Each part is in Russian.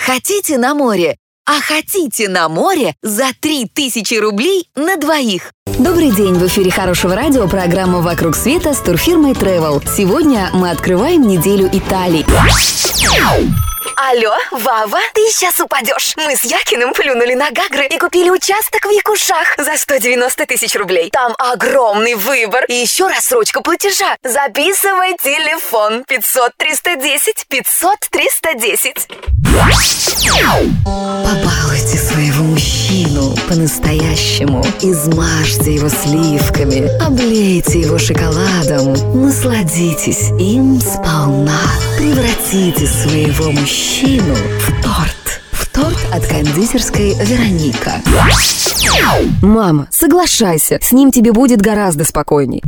Хотите на море? А хотите на море за 3000 рублей на двоих? Добрый день, в эфире Хорошего радио, программа «Вокруг света» с турфирмой Travel. Сегодня мы открываем неделю Италии. Алло, Вава, ты сейчас упадешь. Мы с Якиным плюнули на Гагры и купили участок в Якушах за 190 тысяч рублей. Там огромный выбор и еще рассрочка платежа. Записывай телефон 500-310, 500-310. Побалуйте своего мужчину по-настоящему. Измажьте его сливками, облейте его шоколадом. Насладитесь им сполна. Превратите своего мужчину в торт. В торт от кондитерской Вероника. Мама, соглашайся, с ним тебе будет гораздо спокойней.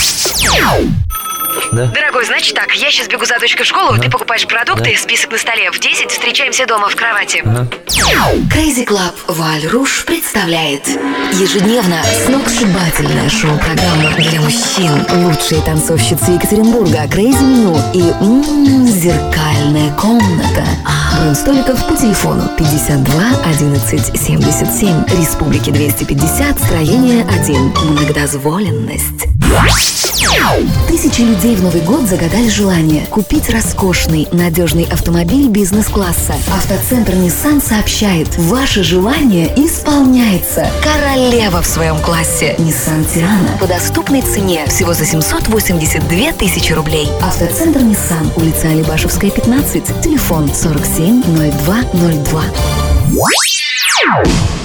Да. Дорогой, значит так, я сейчас бегу за дочкой в школу, ты покупаешь продукты, список на столе. В 10 встречаемся дома в кровати. Crazy Club Валь Руж представляет ежедневно сногсшибательное шоу-программа для мужчин. Лучшие танцовщицы Екатеринбурга, Crazy Меню и зеркальная комната. Бронь столиков по телефону 52 11 77, Республики 250, строение 1. Многодозволенность. Тысячи людей в Новый год загадали желание купить роскошный, надежный автомобиль бизнес-класса. Автоцентр Nissan сообщает, ваше желание исполняется. Королева в своем классе. Nissan Tiana по доступной цене всего за 782 тысячи рублей. Автоцентр Nissan, улица Алибашевская, 15, телефон 47 02 02.